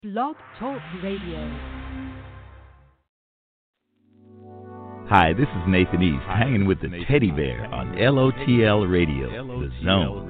Blog Talk Radio. Hi, this is Nathan East, hanging with the Teddy Bear on LOTL Radio, The Zone.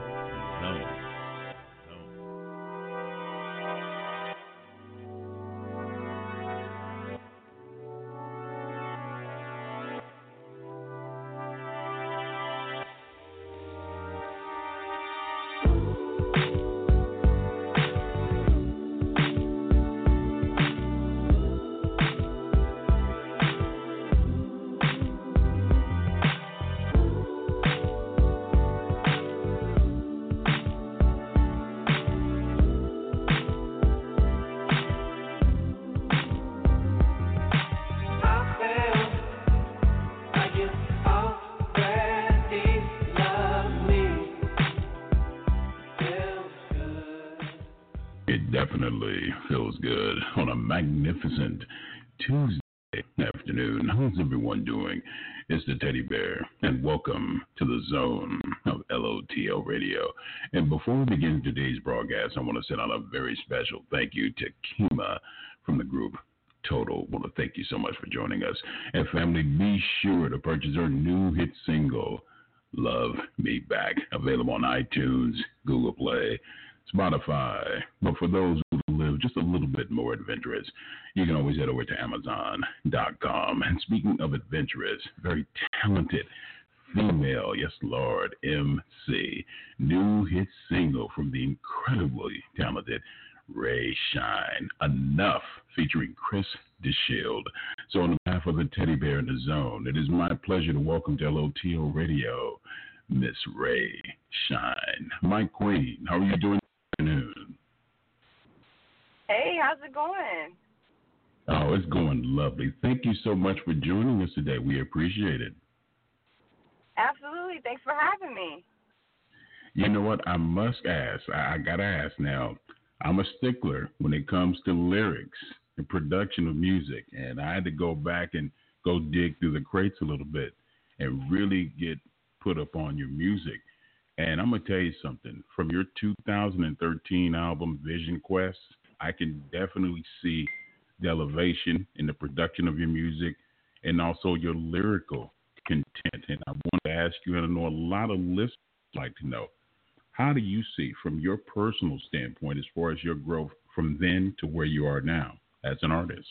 Magnificent Tuesday afternoon. How's everyone doing? It's the Teddy Bear, and welcome to the Zone of LOTL Radio. And before we begin today's broadcast, I want to send out a very special thank you to Kima from the group Total. I want to thank you so much for joining us. And family, be sure to purchase our new hit single, Love Me Back, available on iTunes, Google Play, Spotify. But for those who live just a little bit more adventurous, you can always head over to Amazon.com. And speaking of adventurous, very talented female, yes Lord, MC, new hit single from the incredibly talented Ray Shine, Enough, featuring Chris DeShield. So on behalf of the Teddy Bear in the Zone, it is my pleasure to welcome to LOTL Radio, Miss Ray Shine. My queen, how are you doing? Hey, how's it going? Oh, it's going lovely. Thank you so much for joining us today. We appreciate it. Absolutely. Thanks for having me. You know what? I must ask. I got to ask now. I'm a stickler when it comes to lyrics and production of music, and I had to go back and go dig through the crates a little bit and really get put up on your music. And I'm going to tell you something. From your 2013 album, Vision Quest, I can definitely see the elevation in the production of your music and also your lyrical content. And I want to ask you, and I know a lot of listeners like to know, how do you see from your personal standpoint as far as your growth from then to where you are now as an artist?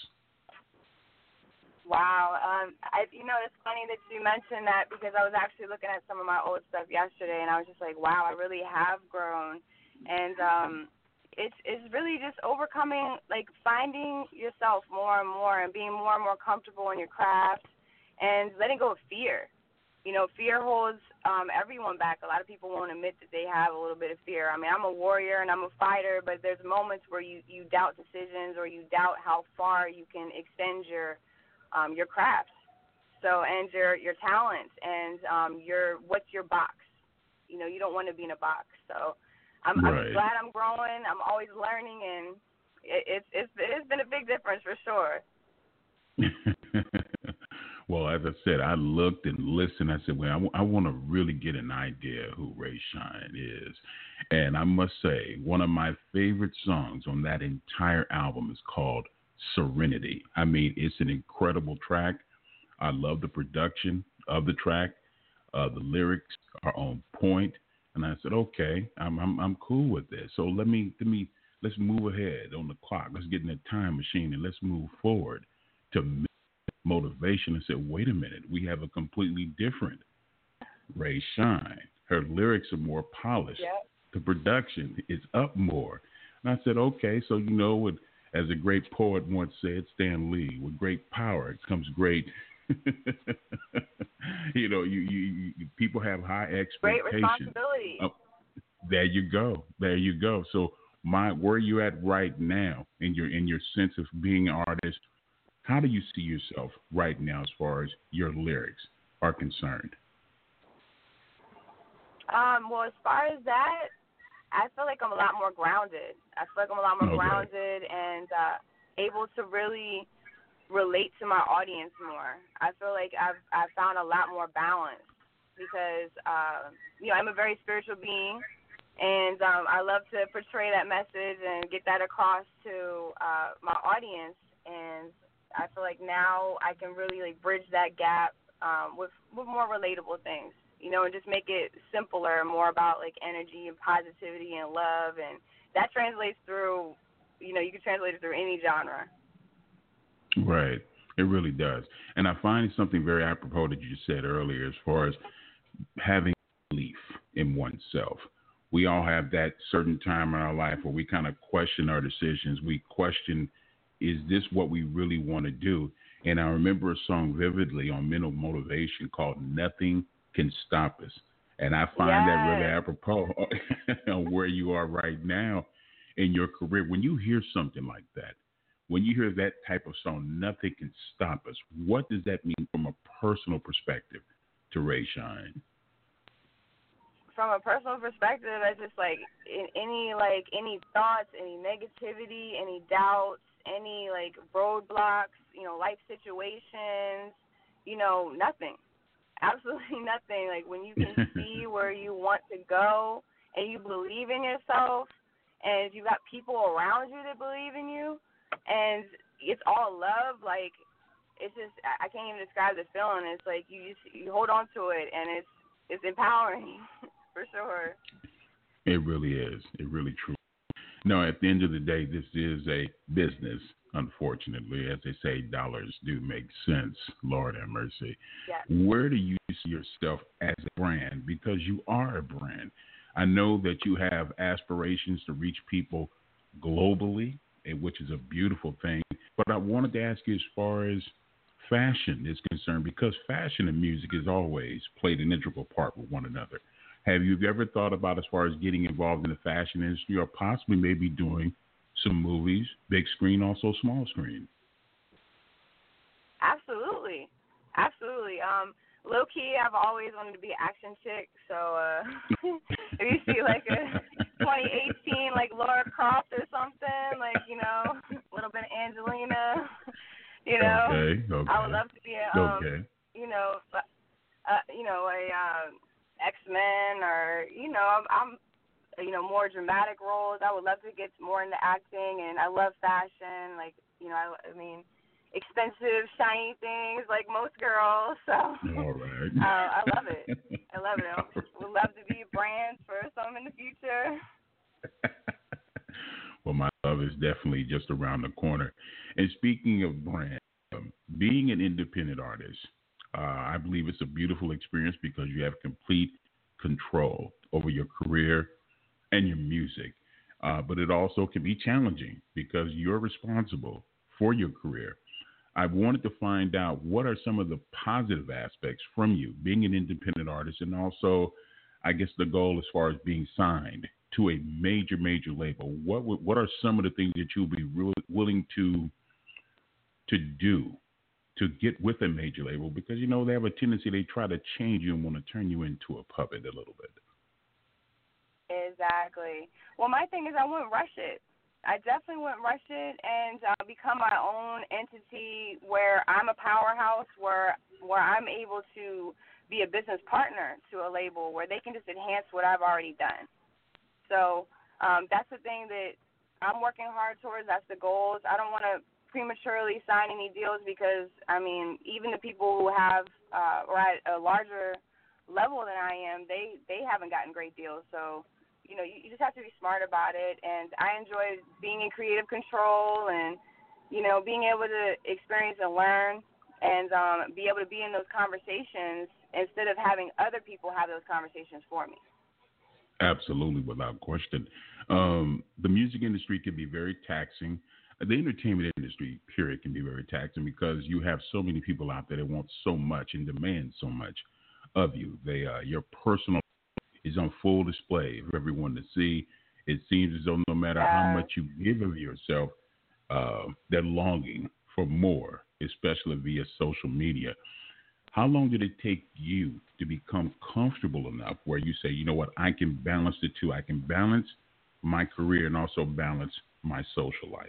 Wow. It's funny that you mentioned that because I was actually looking at some of my old stuff yesterday, and I was just like, wow, I really have grown. And it's really just overcoming, like finding yourself more and more and being more and more comfortable in your craft and letting go of fear. You know, fear holds everyone back. A lot of people won't admit that they have a little bit of fear. I mean, I'm a warrior and I'm a fighter, but there's moments where you doubt decisions or you doubt how far you can extend your craft, and your talent, and what's your box. You know, you don't want to be in a box. So I'm glad I'm growing. I'm always learning, and it's been a big difference for sure. Well, as I said, I looked and listened. I said, well, I want to really get an idea who Ray Shine is. And I must say, one of my favorite songs on that entire album is called Serenity. I mean, it's an incredible track. I love the production of the track. The lyrics are on point. And I said, okay, I'm cool with this. So let's move ahead on the clock. Let's get in the time machine and let's move forward to motivation. And said, wait a minute, we have a completely different Ray Shine. Her lyrics are more polished. Yep. The production is up more. And I said, okay, so as a great poet once said, Stan Lee, with great power comes great. You people have high expectations. Great responsibility. There you go. So where you at right now in your sense of being an artist, how do you see yourself right now as far as your lyrics are concerned? Well, as far as that, I feel like I'm a lot more grounded. I feel like I'm a lot more grounded and able to really relate to my audience more. I feel like I've found a lot more balance because, I'm a very spiritual being, And I love to portray that message and get that across to my audience. And I feel like now I can really like bridge that gap with more relatable things, and just make it simpler, more about like energy and positivity and love, and that translates through, you can translate it through any genre. Right. It really does. And I find something very apropos that you said earlier as far as having belief in oneself. We all have that certain time in our life where we kind of question our decisions. We question, is this what we really want to do? And I remember a song vividly on Mental Motivation called Nothing Can Stop Us. And I find that really apropos on where you are right now in your career. When you hear something like that, when you hear that type of song, Nothing Can Stop Us, what does that mean from a personal perspective to Ray Shine? From a personal perspective, it's just like any thoughts, any negativity, any doubts, any like roadblocks, life situations, nothing, absolutely nothing. Like when you can see where you want to go and you believe in yourself, and you got people around you that believe in you, and it's all love. Like it's just, I can't even describe the feeling. It's like you hold on to it, and it's empowering. For sure. It really is. It really truly. No, at the end of the day, this is a business, unfortunately. As they say, dollars do make sense. Lord have mercy. Yes. Where do you see yourself as a brand? Because you are a brand. I know that you have aspirations to reach people globally, which is a beautiful thing. But I wanted to ask you as far as fashion is concerned, because fashion and music has always played an integral part with one another. Have you ever thought about as far as getting involved in the fashion industry, or possibly maybe doing some movies, big screen, also small screen? Absolutely. Low key, I've always wanted to be an action chick. So if you see like a 2018 like Laura Croft or something, like a little bit of Angelina, Okay. I would love to be a X-Men, or I'm more dramatic roles. I would love to get more into acting, and I love fashion, like I mean expensive shiny things like most girls. So all right. I love it. I would love to be brands for some in the future. Well, my love is definitely just around the corner. And speaking of brands, being an independent artist, I believe it's a beautiful experience because you have complete control over your career and your music. But it also can be challenging because you're responsible for your career. I wanted to find out what are some of the positive aspects from you being an independent artist, and also, I guess, the goal as far as being signed to a major label. What are some of the things that you'll be willing to do to get with a major label? Because, they have a tendency, they try to change you and want to turn you into a puppet a little bit. Exactly. Well, my thing is I wouldn't rush it. I definitely wouldn't rush it and become my own entity where I'm a powerhouse, where I'm able to be a business partner to a label where they can just enhance what I've already done. So that's the thing that I'm working hard towards. That's the goals. I don't want to prematurely sign any deals because, I mean, even the people who have or at a larger level than I am, they haven't gotten great deals. So, you just have to be smart about it. And I enjoy being in creative control and, being able to experience and learn and be able to be in those conversations instead of having other people have those conversations for me. Absolutely, without question. The music industry can be very taxing. The entertainment industry, period, can be very taxing because you have so many people out there that want so much and demand so much of you. Your personal is on full display for everyone to see. It seems as though no matter how much you give of yourself, they're longing for more, especially via social media. How long did it take you to become comfortable enough where you say, you know what, I can balance the two. I can balance my career and also balance my social life?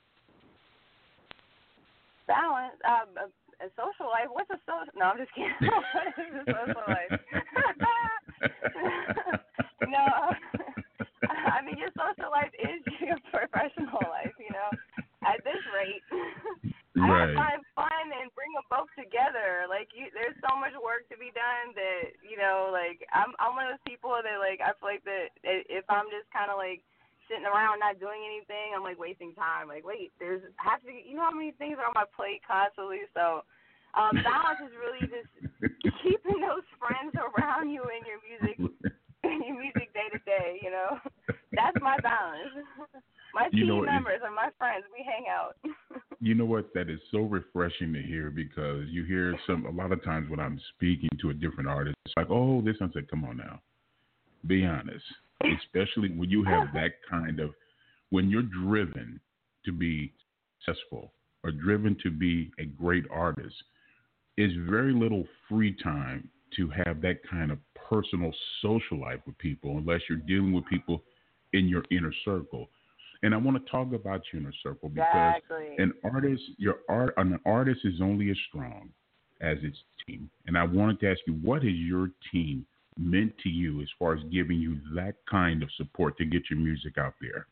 Balance? A social life? What's a social? No, I'm just kidding. What is a social life? No. I mean, your social life is your professional life, you know. At this rate, I Right. find fun and bring them both together. Like, there's so much work to be done that, you know, like I'm one of those people that like I feel like that if I'm just kind of like sitting around not doing anything, I'm like wasting time. Like, wait, you know how many things are on my plate constantly. So, balance is really just keeping those friends around you in your music day to day. You know, that's my balance. My team members are my friends. We hang out. You know what? That is so refreshing to hear, because you hear a lot of times when I'm speaking to a different artist, it's like, oh, this. I said, come on now, be honest. Especially when you have that kind of, when you're driven to be successful or driven to be a great artist, is very little free time to have that kind of personal social life with people, unless you're dealing with people in your inner circle. And I want to talk about your inner circle, because an artist is only as strong as its team. And I wanted to ask you, what has your team meant to you as far as giving you that kind of support to get your music out there?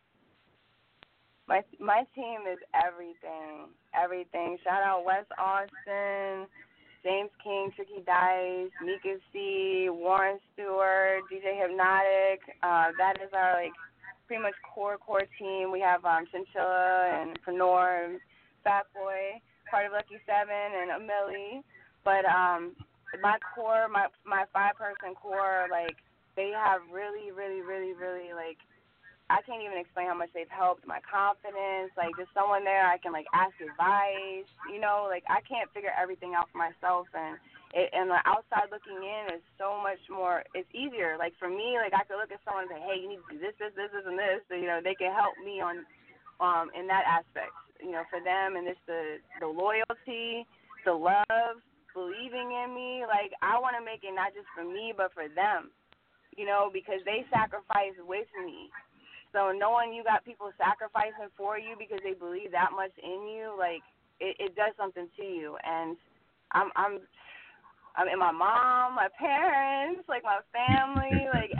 My team is everything. Everything. Shout out Wes Austin, James King, Tricky Dice, Mika C, Warren Stewart, DJ Hypnotic. That is our like pretty much core team. We have Chinchilla and Prenor and Fat Boy, part of Lucky Seven and Amelie. But my core, my 5-person core, like they have really, really, really, really like, I can't even explain how much they've helped my confidence. Like, just someone there I can, like, ask advice. You know, like, I can't figure everything out for myself. And the outside looking in is so much more, it's easier. Like, for me, like, I could look at someone and say, hey, you need to do this, and this. So, you know, they can help me on in that aspect, you know, for them. And it's the loyalty, the love, believing in me. Like, I want to make it not just for me, but for them, you know, because they sacrifice with me. So knowing you got people sacrificing for you because they believe that much in you, like it does something to you. And I'm in my mom, my parents, like my family, like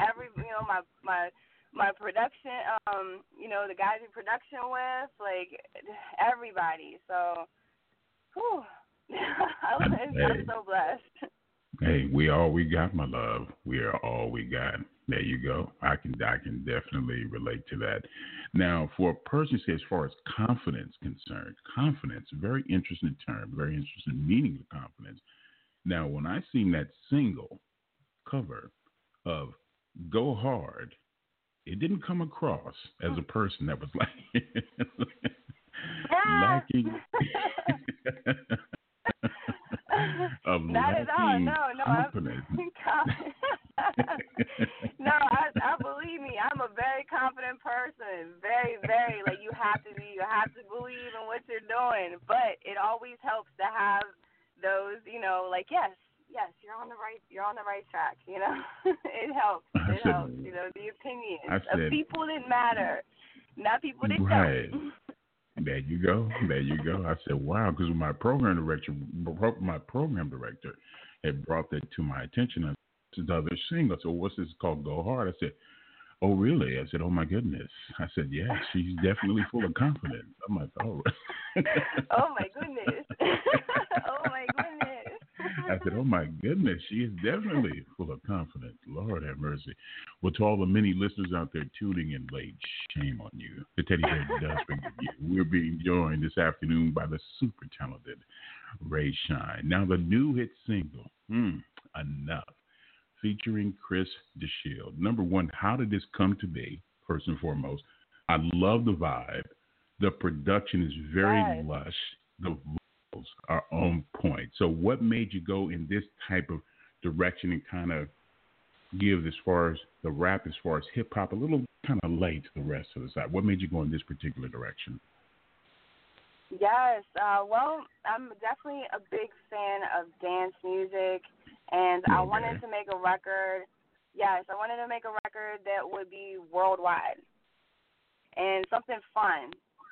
my production, you know, the guys in production with, like everybody. So, whew, I'm so blessed. Hey, we all we got, my love. We are all we got. There you go. I can definitely relate to that. Now, for a person, say as far as confidence concerned, confidence, very interesting term, very interesting meaning of confidence. Now, when I seen that single cover of Go Hard, it didn't come across as a person that was like lacking. Not at all. No. Confidence. No, I believe me. I'm a very confident person. Very, very. Like you have to be. You have to believe in what you're doing. But it always helps to have those. You know, like yes, you're on the right track. You know, it helps. It helps. You know, the opinions of people that matter, not people that don't. There you go. I said, wow, because my program director had brought that to my attention. I said, the other single. So what's this called? Go Hard. I said, oh, really? I said, oh, my goodness. I said, yeah, she's definitely full of confidence. I'm like, oh. Oh, my goodness. Oh, my goodness. I said, oh, my goodness. She is definitely full of confidence. Lord have mercy. Well, to all the many listeners out there tuning in late, shame on you. The Teddy Bear does forgive you. We're being joined this afternoon by the super talented Ray Shine. Now, the new hit single, Enough, featuring Chris DeShield. Number one, how did this come to be, first and foremost? I love the vibe. The production is very lush. The vocals are on point. So what made you go in this type of direction and kind of give, as far as the rap, as far as hip-hop, a little kind of late to the rest of the side? What made you go in this particular direction? Yes. Well, I'm definitely a big fan of dance music, and I wanted to make a record. Yes, I wanted to make a record that would be worldwide and something fun.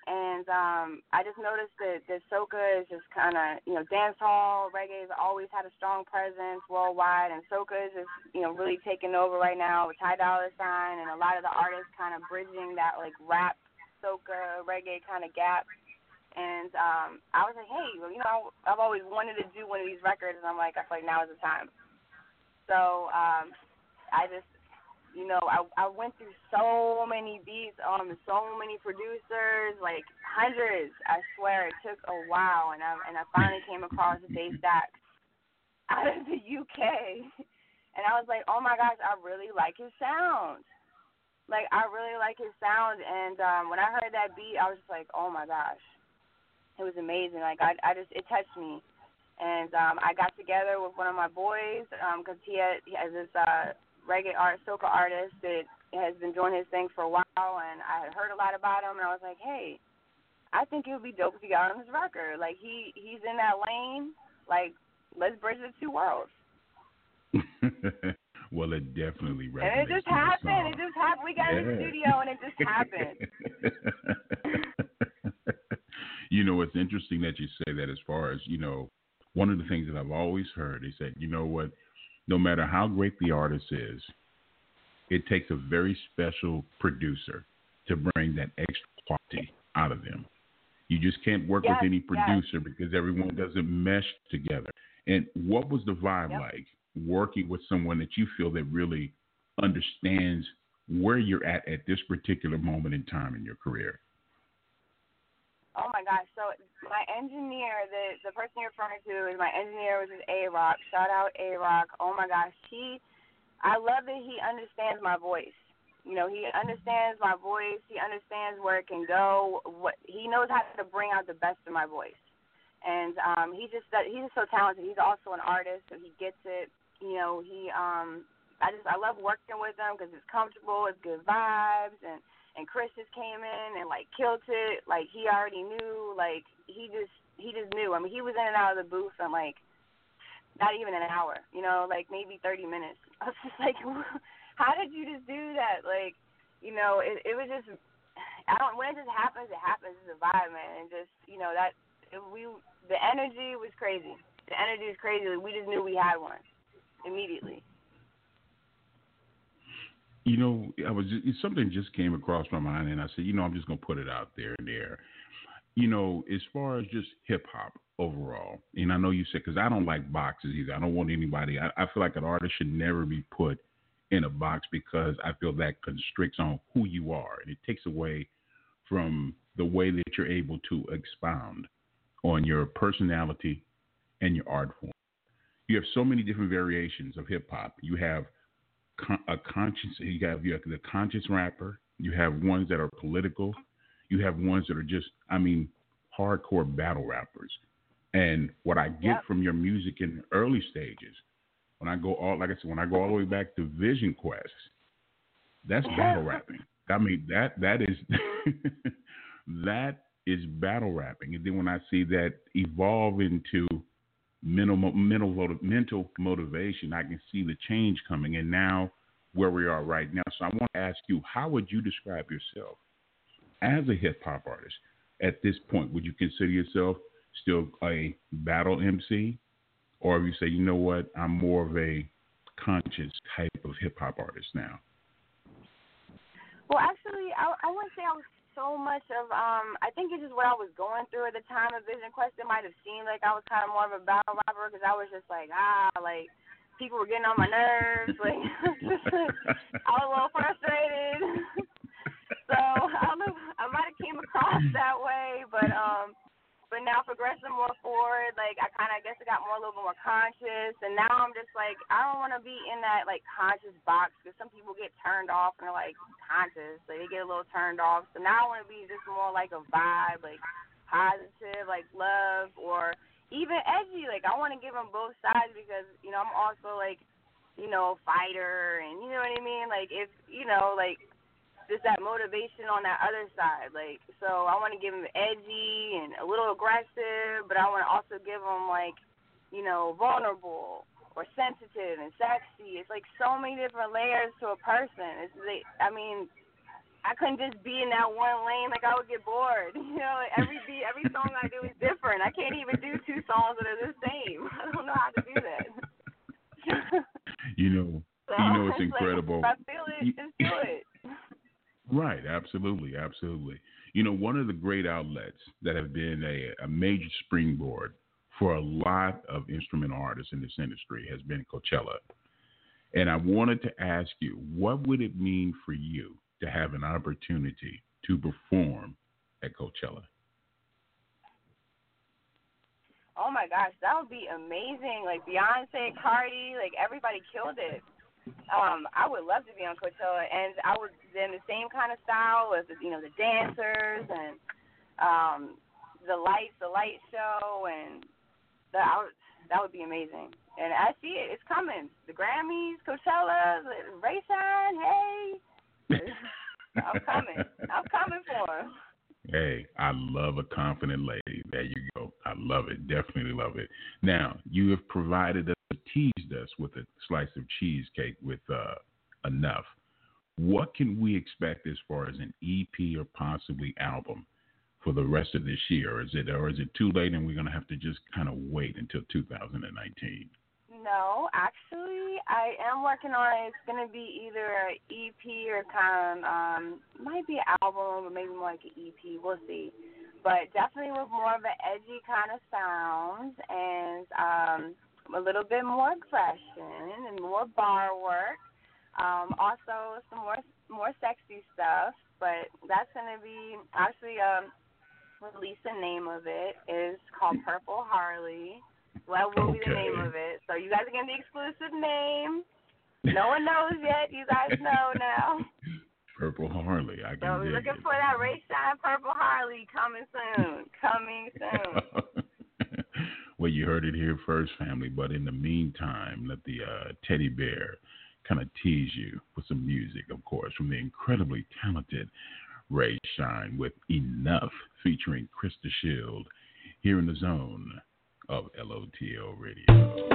and I just noticed that soca is just kind of, dance hall reggae has always had a strong presence worldwide, and soca is just, really taking over right now with Ty Dolla $ign and a lot of the artists kind of bridging that like rap, soca, reggae kind of gap. And I was like, hey, I've always wanted to do one of these records, and I feel like now is the time. So I just, I went through so many beats, so many producers, like hundreds. I swear it took a while, and I finally came across Dave Stax out of the UK, and I was like, oh my gosh, I really like his sound. Like, I really like his sound, and when I heard that beat, I was just like, oh my gosh, it was amazing. Like, it touched me, and I got together with one of my boys because he has this reggae soca artist that has been doing his thing for a while, and I had heard a lot about him, and I was like, hey, I think it would be dope if he got on this record. Like, he's in that lane. Like, let's bridge the two worlds. Well, it definitely resonates. And it just happened. We got in the studio, and it just happened. It's interesting that you say that as far as, one of the things that I've always heard is that, you know what, no matter how great the artist is, it takes a very special producer to bring that extra quality out of them. You just can't work with any producer because everyone doesn't mesh together. And what was the vibe like working with someone that you feel that really understands where you're at this particular moment in time in your career? Oh my gosh! So my engineer, the person you're referring to, is my engineer, which is A-Rock. Shout out A-Rock. Oh my gosh, I love that he understands my voice. He understands my voice. He understands where it can go. He knows how to bring out the best in my voice. And he's just so talented. He's also an artist, so he gets it. I love working with him because it's comfortable, it's good vibes, and Chris just came in and like killed it. Like, he already knew. Like, he just knew. I mean, he was in and out of the booth in like not even an hour. Like maybe 30 minutes. I was just like, how did you just do that? Like, it was just when it just happens, it happens. It's a vibe, man. And just the energy was crazy. The energy was crazy. We just knew we had one immediately. Something just came across my mind, and I said, I'm just going to put it out there and there. As far as just hip-hop overall, and I know you said, because I don't like boxes either. I don't want anybody. I feel like an artist should never be put in a box because I feel that constricts on who you are, and it takes away from the way that you're able to expound on your personality and your art form. You have so many different variations of hip-hop. You have you have the conscious rapper. You have ones that are political. You have ones that are just, hardcore battle rappers. And what I get from your music in the early stages, when I go all the way back to Vision Quest, that's battle rapping. That is that is battle rapping. And then when I see that evolve into mental motivation, I can see the change coming, and now where we are right now. So I want to ask you, how would you describe yourself as a hip hop artist at this point? Would you consider yourself still a battle MC, or you say, you know what, I'm more of a conscious type of hip hop artist now? Well, actually, I wouldn't say I was so much of, I think it's just what I was going through at the time of Vision Quest. It might have seemed like I was kind of more of a battle rapper because I was just like, like, people were getting on my nerves. Like, I was a little frustrated. So, I don't know, I might have came across that way, but now progressing more forward, like, I guess I got a little bit more conscious, and now I'm just like, I don't want to be in that, like, conscious box, because some people get turned off and they're, like, conscious, like, they get a little turned off, so now I want to be just more like a vibe, like, positive, like, love, or even edgy, like, I want to give them both sides, because, I'm also, like, a fighter, and you know what I mean, like, if, like, just that motivation on that other side. Like, so I want to give them edgy and a little aggressive, but I want to also give them, like, vulnerable or sensitive and sexy. It's like so many different layers to a person. I couldn't just be in that one lane. Like, I would get bored. You know, every song I do is different. I can't even do two songs that are the same. I don't know how to do that. It's incredible. Like, if I feel it, just do it. Right, absolutely. One of the great outlets that have been a major springboard for a lot of instrumental artists in this industry has been Coachella. And I wanted to ask you, what would it mean for you to have an opportunity to perform at Coachella? Oh my gosh, that would be amazing. Like Beyonce, Cardi, like everybody killed it. I would love to be on Coachella, and I would in the same kind of style as the dancers and the light show, and that would be amazing. And I see it; it's coming. The Grammys, Coachella, Ray Shine. Hey, I'm coming for him. Hey, I love a confident lady. There you go. I love it. Definitely love it. Now, you have teased us with a slice of cheesecake with Enough. What can we expect as far as an EP or possibly album for the rest of this year? Is it too late and we're going to have to just kind of wait until 2019? No, actually, I am working on it. It's going to be either an EP or might be an album or maybe more like an EP. We'll see. But definitely with more of an edgy kind of sound and a little bit more aggression and more bar work. Also some more sexy stuff. But that's going to be actually release the name of it is called Purple Harley. Well, that will be the name of it. So you guys are getting the exclusive name. No one knows yet. You guys know now. Purple Harley. I can dig it. So we're looking for that Ray Shine Purple Harley coming soon. Well, you heard it here first, family. But in the meantime, let the teddy bear kind of tease you with some music, of course, from the incredibly talented Ray Shine with Enough featuring Krista Shield here in the zone of LOTL Radio.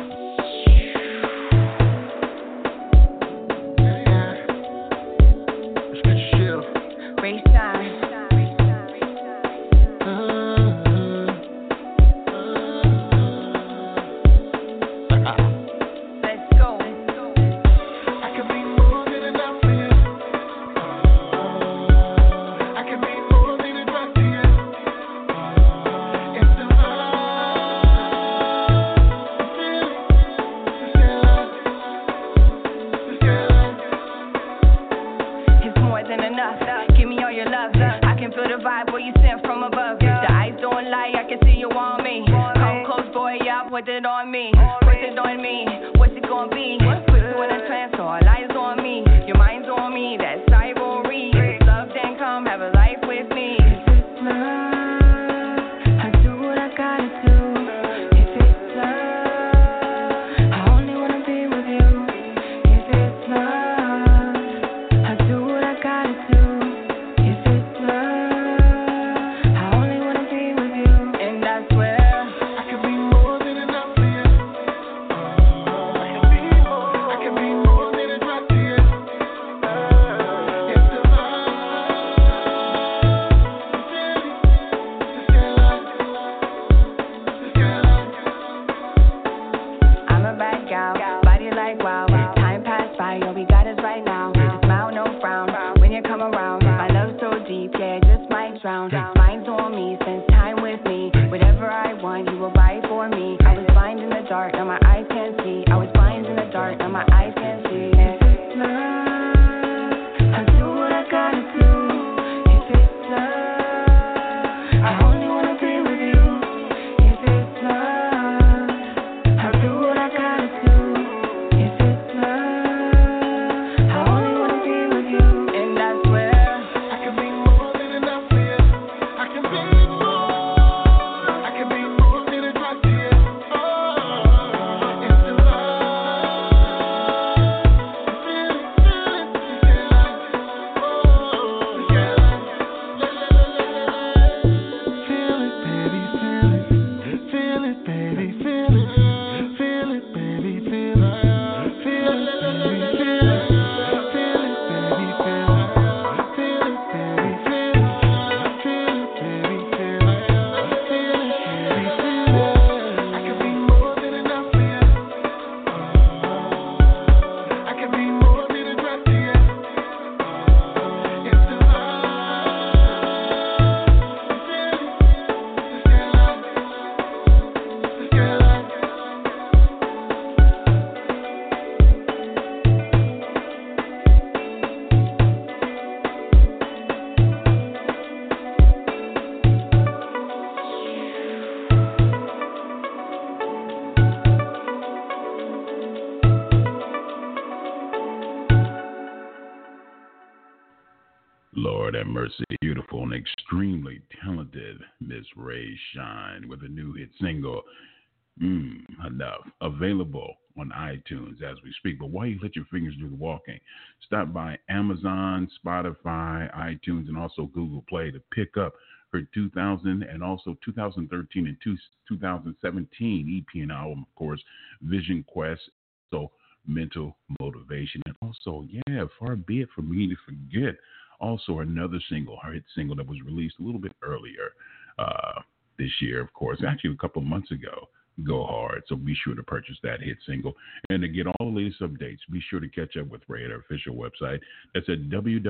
have mercy. Beautiful and extremely talented Miss Ray Shine with a new hit single, Enough, available on iTunes as we speak. But while you let your fingers do the walking, stop by Amazon, Spotify, iTunes, and also Google Play to pick up her 2000 and also 2013 and 2017 EP and album, of course, Vision Quest, so Mental Motivation. And also, Far Be It For Me To Forget, also another single, her hit single that was released a little bit earlier this year, of course, actually a couple of months ago, Go Hard. So be sure to purchase that hit single. And to get all the latest updates, be sure to catch up with Ray at her official website. That's at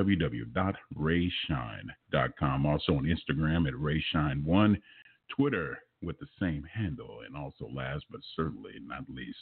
www.rayshine.com. Also on Instagram at RayShine1, Twitter with the same handle, and also last but certainly not least,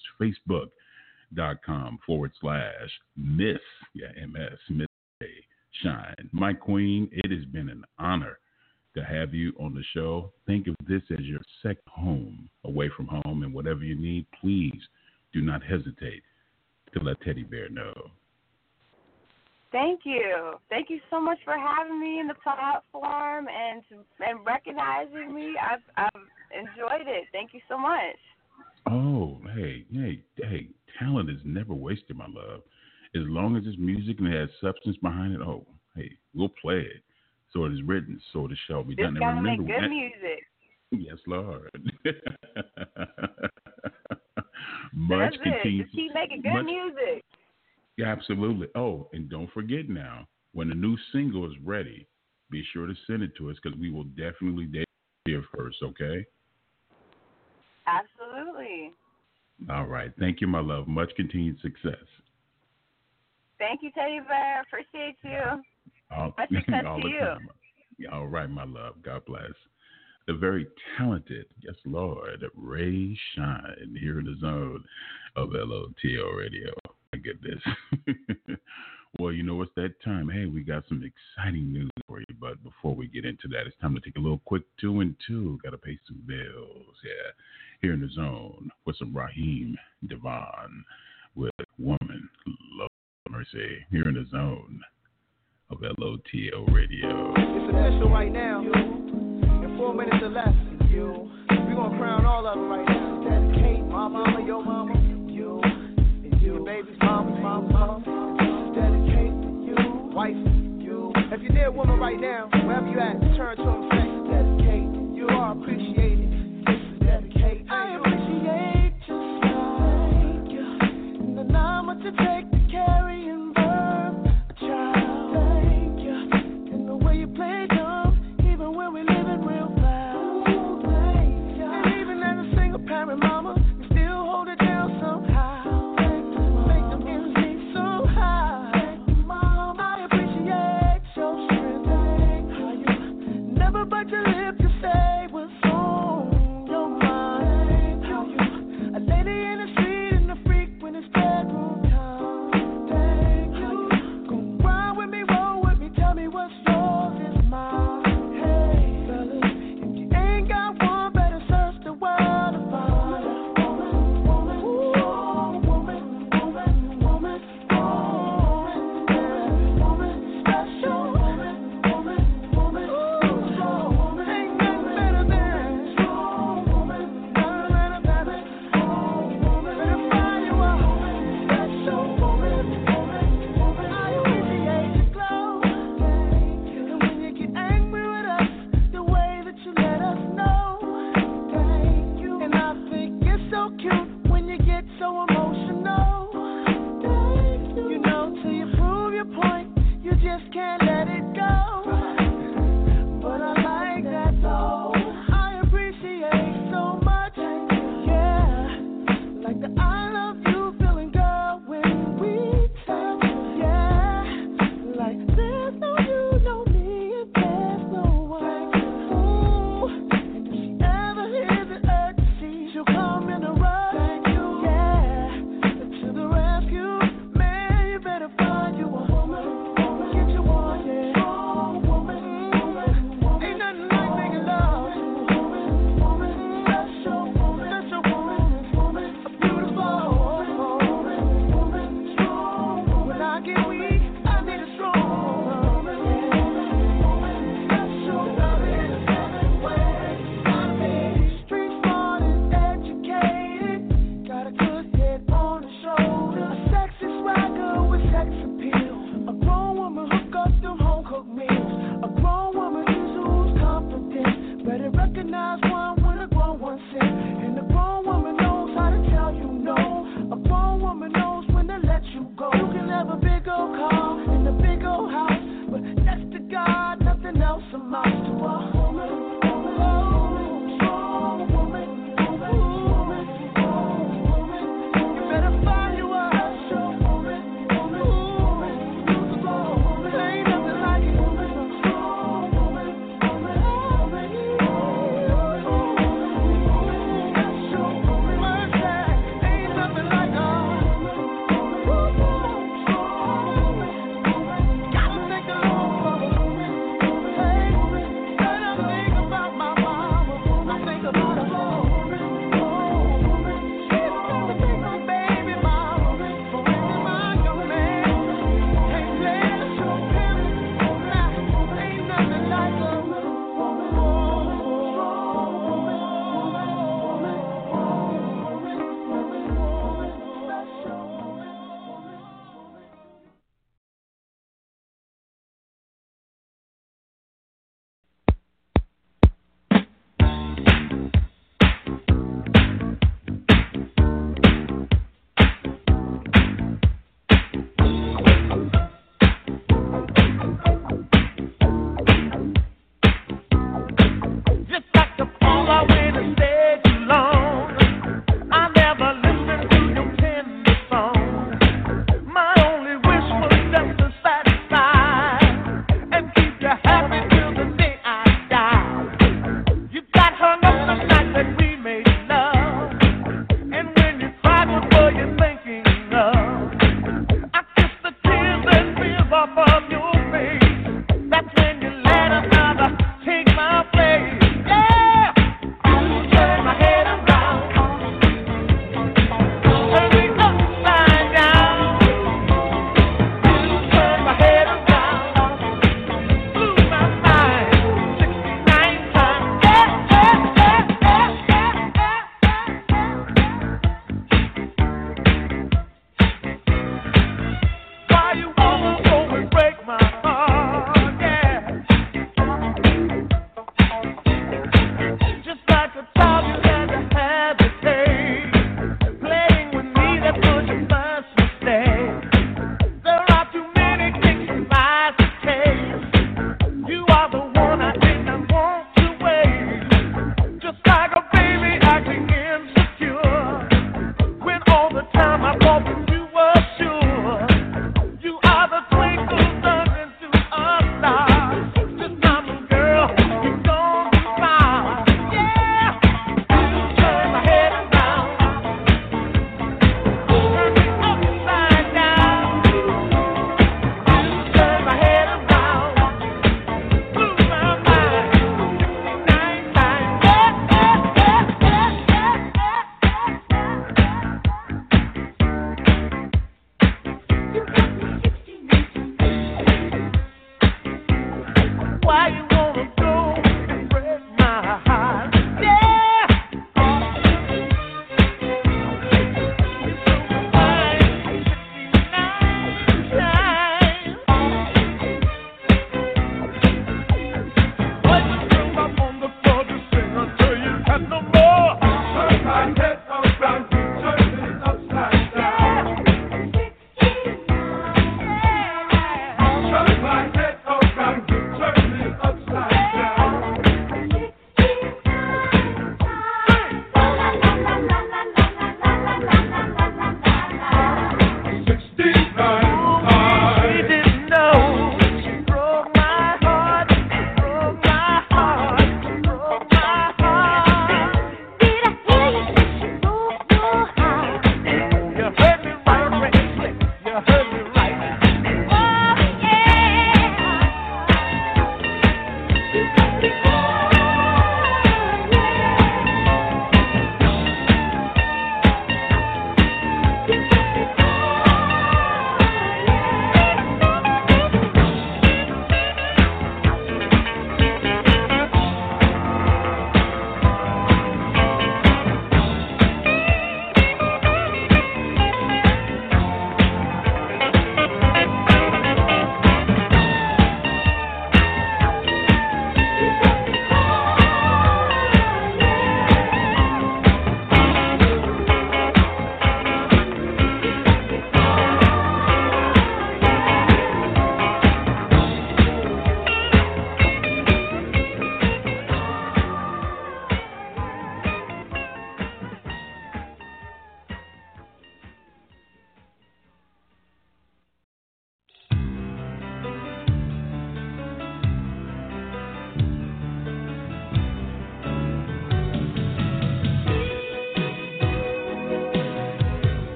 Facebook.com/Miss, MS, Miss Ray Shine. My queen, it has been an honor to have you on the show. Think of this as your second home away from home, and whatever you need, please do not hesitate to let Teddy Bear know. Thank you. Thank you so much for having me in the platform and recognizing me. I've enjoyed it. Thank you so much. Oh, hey, talent is never wasted, my love. As long as it's music and it has substance behind it, we'll play it. So it is written, so it shall be done. Just gotta make good music. Yes, Lord. That's it. Just keep making good music. Yeah, absolutely. Oh, and don't forget now, when the new single is ready, be sure to send it to us because we will definitely hear first, okay? Absolutely. All right. Thank you, my love. Much continued success. Thank you, Teddy Bear. Appreciate you. Much success to you. Time. All right, my love. God bless. The very talented, yes, Lord, Ray Shine here in the zone of LOTL Radio. My goodness. Well, you know, it's that time. Hey, we got some exciting news for you. But before we get into that, it's time to take a little quick 2 and 2. Got to pay some bills. Yeah. Here in the zone with some Raheem Devon with Woman Love Mercy. Here in the zone of LOTL Radio. It's official right now. In 4 minutes or less, we're going to crown all of them right now. Dedicate my mama, your mama, you, and your baby's mama. Dedicate you, wife, you. If you're near a woman right now, wherever you at, turn to them and say, dedicate. You are appreciated. This is dedicate. I appreciate just like you. And the number to take to carry and birth a child. Thank you. And the way you play dumb, even when we living real loud. And even as a single parent mama, you still hold it down somehow. Make them ends meet so high. Mom, I appreciate your strength. How you as one when a grown one sings. And a grown woman knows how to tell you no. A grown woman knows when to let you go. You can have a big old car and a big old house, but next to God, nothing else amounts to a woman.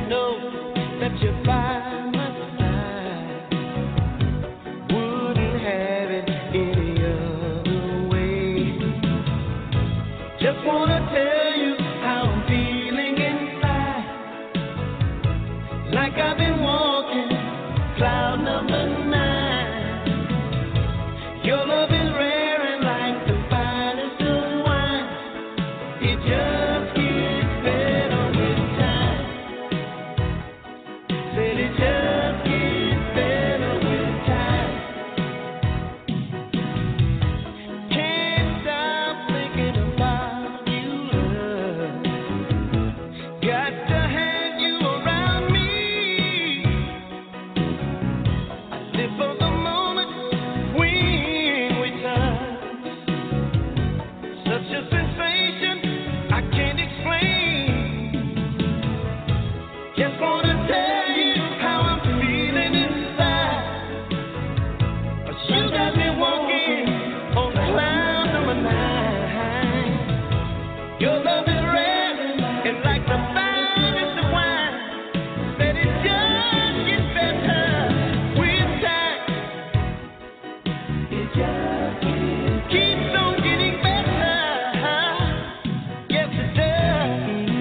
know that you're by my side. Wouldn't have it any other way. Just wanna tell you how I'm feeling inside. Like I've been walking cloud number 9. Your love is rare and like the finest of wine. It just gets better with time. Said it just gets better with time. Can't stop thinking about you, love. Got to have you around me. I live for the moment when we touch. Such a sensation I can't explain. Just wanna tell you how I'm feeling inside. You got me walking on cloud number 9. Your love is rare and like the finest of wine. Said it just gets better with time. It just keeps on getting better. Yes, it does.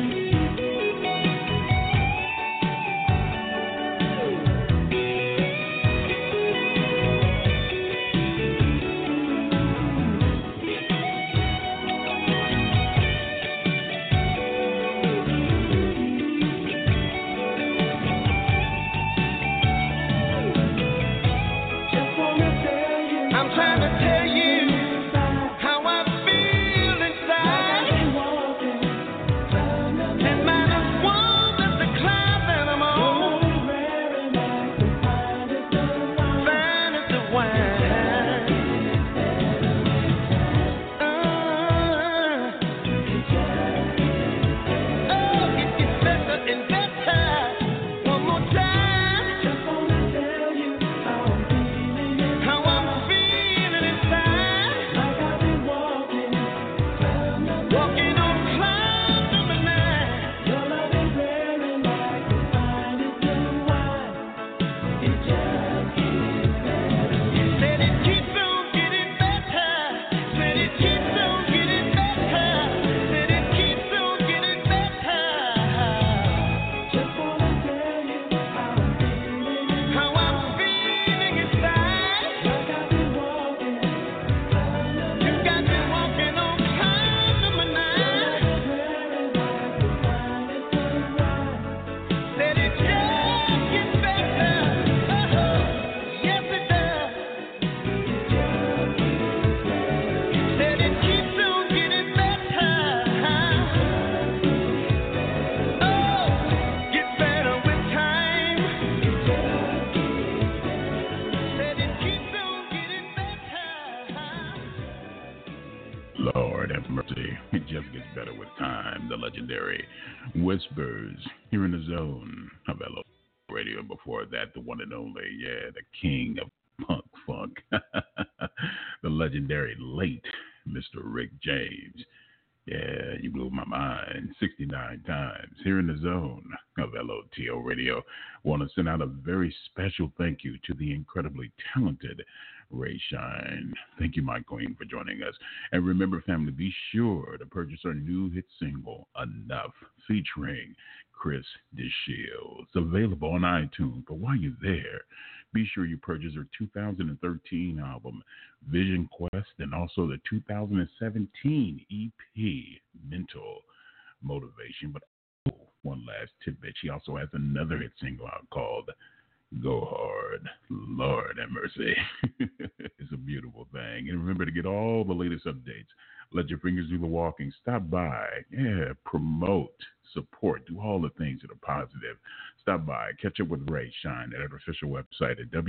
I'm trying to tell you how I feel inside. And minus one, that's the cloud that I'm on. Finest of wine. Oh, it gets better and better. One more time. Just wanna tell you how I'm feeling inside. Like I've been walking on cloud number 9. Your love is rare and like the finest of wine. It just gets better. Said it keeps on getting better. Said it keeps on getting better. Said it keeps on getting better. Just wanna tell you how I'm feeling inside. Like I've been walking. You got me walking on cloud number 9. Said it just gets better. Yes, it does. Said it keeps on getting better. Oh, get better with time. Said it keeps on getting better. Lord have mercy. It just gets better with time. The legendary Whispers here in the zone of LO Radio. Before that, the one and only, the king of punk funk, the legendary late Mr. Rick James. Yeah, you blew my mind 69 times here in the zone of LOTL Radio. Want to send out a very special thank you to the incredibly talented Ray Shine. Thank you, my queen, for joining us. And remember, family, be sure to purchase our new hit single, Enough, featuring Chris DeShields. It's available on iTunes. But while you're there, be sure you purchase our 2013 album, Vision Quest, and also the 2017 EP, Mental Motivation. But one last tidbit, she also has another hit single out called Go Hard. Lord have mercy. It's a beautiful thing. And remember to get all the latest updates. Let your fingers do the walking. Stop by. Promote, support, do all the things that are positive. Stop by. Catch up with Ray Shine at our official website at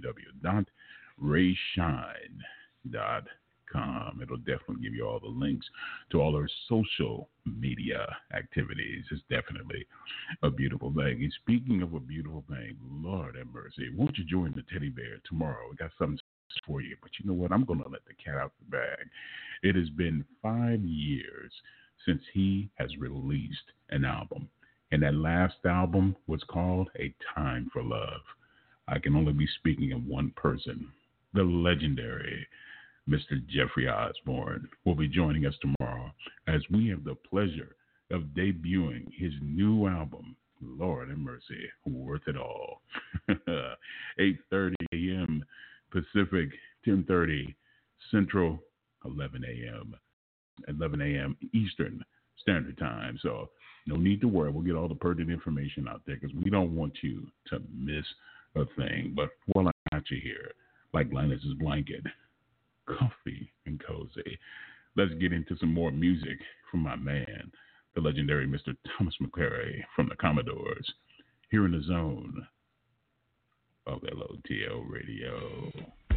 www.rayshine.com. It'll definitely give you all the links to all our social media activities. It's definitely a beautiful thing. And speaking of a beautiful thing, Lord have mercy, won't you join the Teddy Bear tomorrow? We got something for you. But you know what? I'm going to let the cat out the bag. It has been 5 years since he has released an album. And that last album was called A Time for Love. I can only be speaking of one person, the legendary Mr. Jeffrey Osborne will be joining us tomorrow as we have the pleasure of debuting his new album, Lord have mercy, Worth It All. 8:30 a.m. Pacific, 10:30 Central, 11 a.m. Eastern Standard Time. So no need to worry. We'll get all the pertinent information out there because we don't want you to miss a thing. But while I got you here, like Linus's blanket, comfy and cozy, let's get into some more music from my man, the legendary Mr. Thomas McClary from the Commodores, here in the zone of LOTL Radio.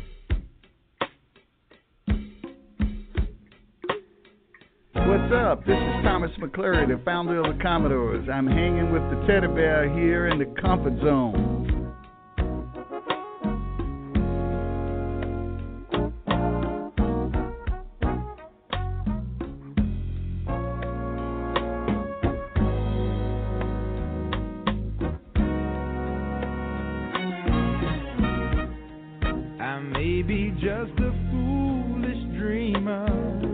What's up? This is Thomas McClary, the founder of the Commodores. I'm hanging with the Teddy Bear here in the Comfort Zone. I may be just a foolish dreamer,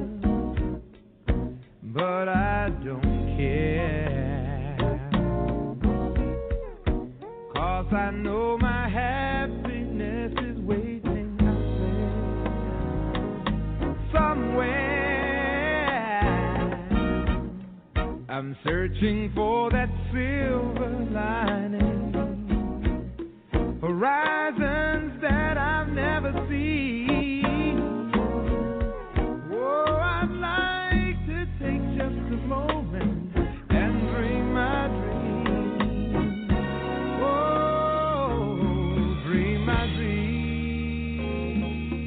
but I don't care, 'cause I know my happiness is waiting out there somewhere. I'm searching for that silver lining, horizons that I've never seen. Oh, I'd like to take just a moment and dream my dream. Oh, dream my dream.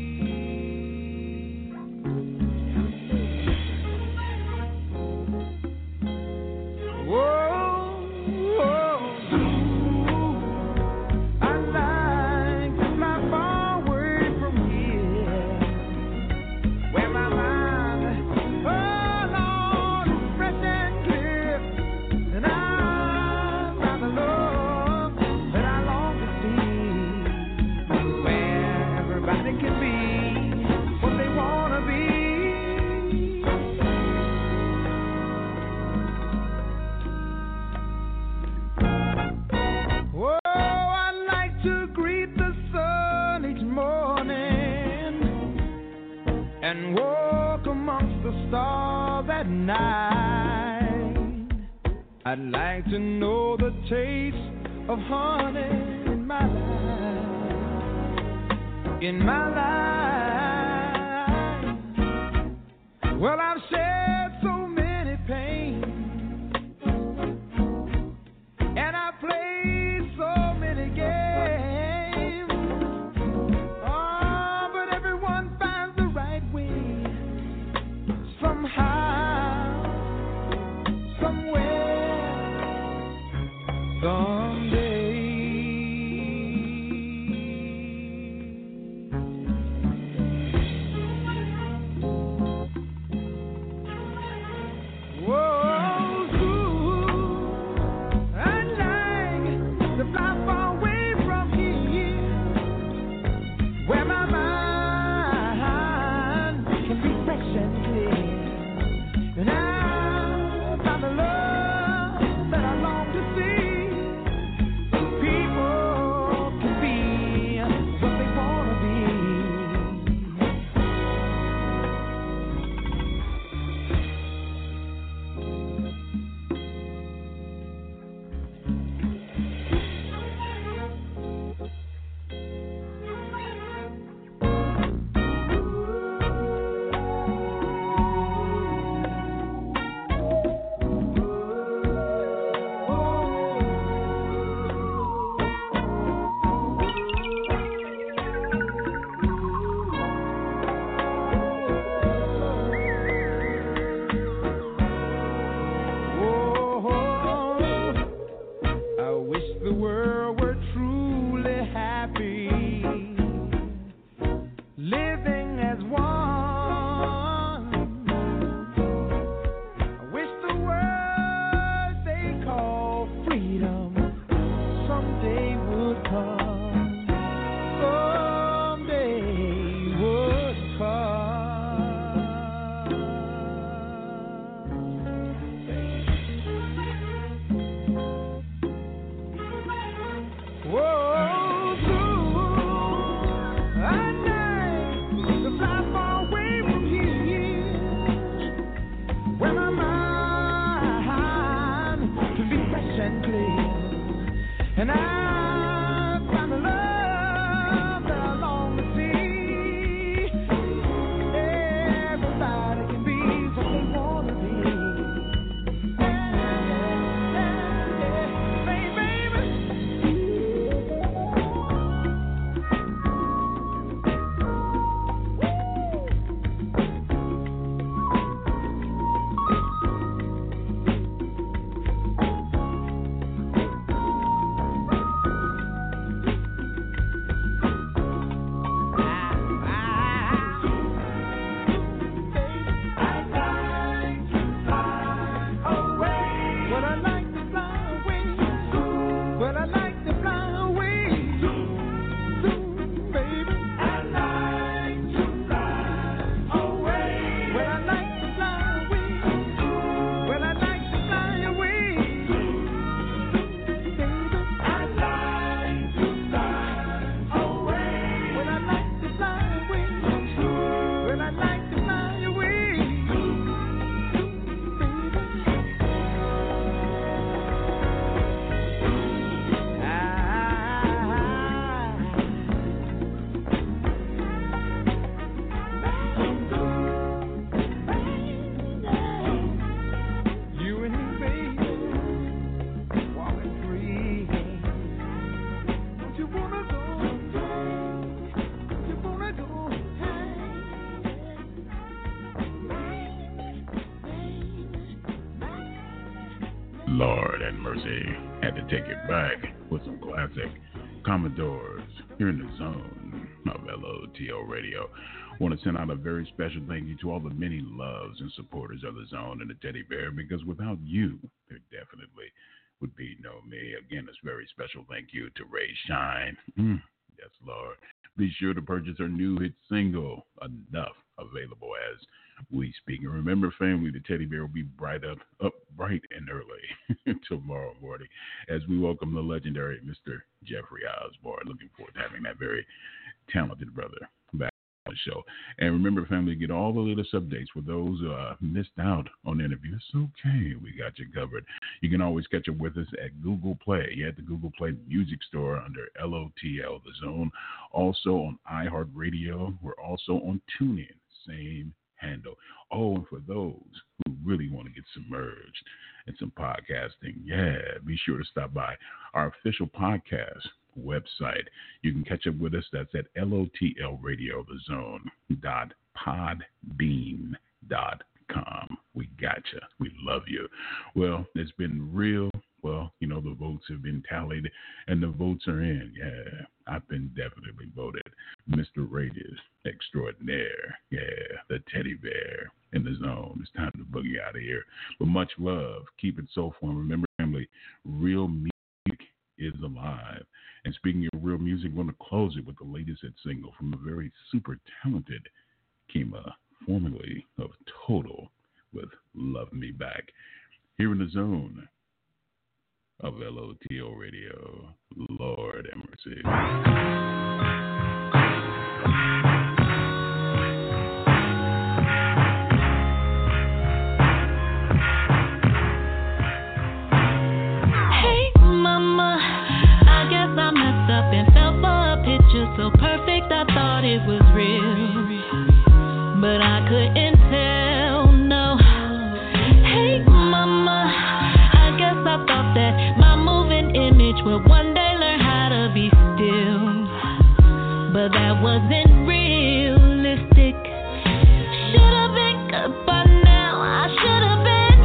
Whoa, whoa. I'd like to fly far away from here, where my mind, oh Lord, is fresh and clear, and I'm by the love that I long to see, where everybody can be what they wanna be. Whoa, I'd like to greet the sun each morning and walk amongst the stars at night. I'd like to know the taste of honey in my life, in my life. Well, I've shared so many pains, and I played so many games. Oh, but everyone finds the right way, somehow, somewhere, someday. Whoa, ooh, I'd like to fly far away from here, where my mind can be fresh and clear, and I find the love that I long to see, freedom someday would come. Someday would come. Whoa, through at night to fly far away from here, where my mind can be fresh and clear, and I find the love that I long to see. Everybody can be what they want to be. Lord and mercy. Had to take it back with some classic Commodores here in the zone of LOTL Radio. Want to send out a very special thank you to all the many loves and supporters of the zone and the Teddy Bear, because without you, there definitely would be no me. Again, a very special thank you to Ray Shine. Yes, Lord. Be sure to purchase our new hit single, Enough, available as we speak. And remember, family, the Teddy Bear will be bright up bright and early tomorrow morning as we welcome the legendary Mr. Jeffrey Osborne. Looking forward to having that very talented brother back on the show. And remember, family, get all the latest updates for those who missed out on the interview. It's okay. We got you covered. You can always catch up with us at Google Play. Yeah, at the Google Play Music Store under LOTL, The Zone. Also on iHeartRadio. We're also on TuneIn. Same handle. Oh, and for those who really want to get submerged in some podcasting, be sure to stop by our official podcast website. You can catch up with us. That's at lotlradiothezone.podbean.com. We gotcha. We love you. Well, it's been real. Well, you know, the votes have been tallied and the votes are in. Yeah, I've been definitely voted Mr. Radius Extraordinaire. Yeah, the Teddy Bear in the zone. It's time to boogie out of here. But much love. Keep it soulful. And remember, family, real music is alive. And speaking of real music, I'm going to close it with the latest hit single from a very super talented Kima, formerly of Total, with Love Me Back. Here in the zone of LOTL Radio. Lord have mercy. Hey mama, I guess I messed up and fell for a picture so perfect I thought it was real, but I couldn't tell, no. Hey mama, I guess I thought that my moving image would one day learn how to be still, but that wasn't realistic. Should've been good by now, I should've been.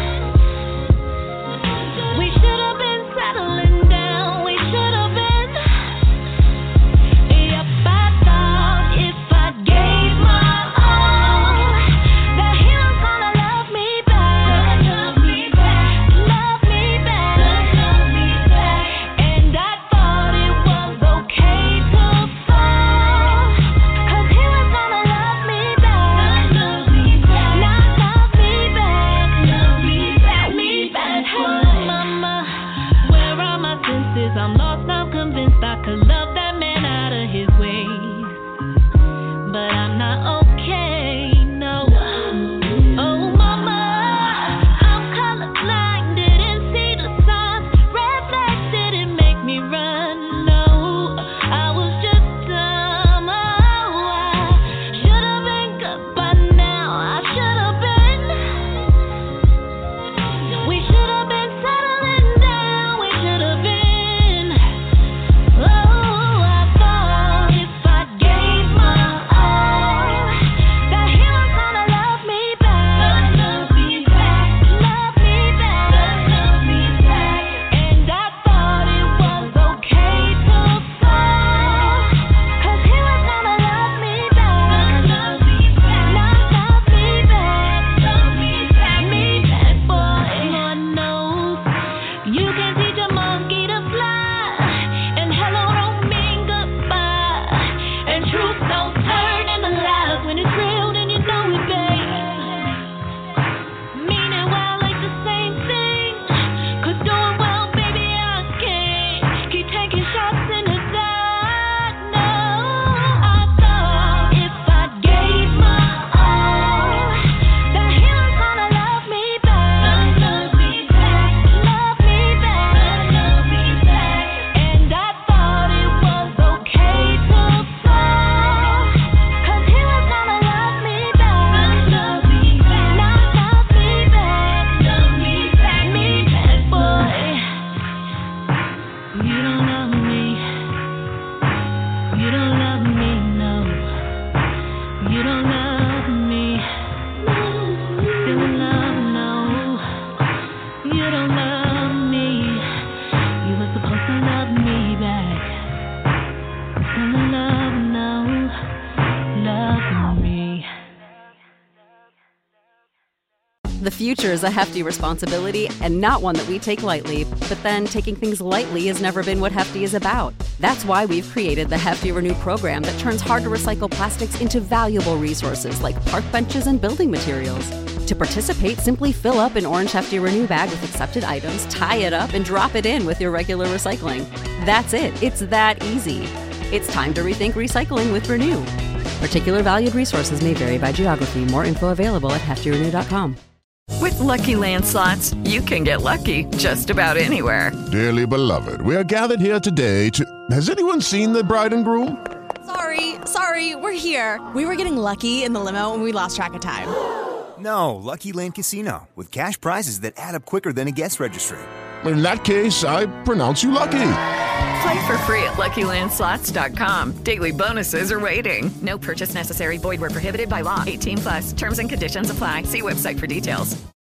We should've been settling down, we should've been. Yep, I thought if I gave my all, The future is a hefty responsibility and not one that we take lightly, but then taking things lightly has never been what Hefty is about. That's why we've created the Hefty Renew program that turns hard-to-recycle plastics into valuable resources like park benches and building materials. To participate, simply fill up an orange Hefty Renew bag with accepted items, tie it up, and drop it in with your regular recycling. That's it. It's that easy. It's time to rethink recycling with Renew. Particular valued resources may vary by geography. More info available at heftyrenew.com. With Lucky Land Slots, you can get lucky just about anywhere. Dearly beloved, we are gathered here today to... Has anyone seen the bride and groom? Sorry, we're here. We were getting lucky in the limo and we lost track of time. No, Lucky Land Casino, with cash prizes that add up quicker than a guest registry. In that case, I pronounce you lucky. Play for free at LuckyLandSlots.com. Daily bonuses are waiting. No purchase necessary. Void where prohibited by law. 18+. Terms and conditions apply. See website for details.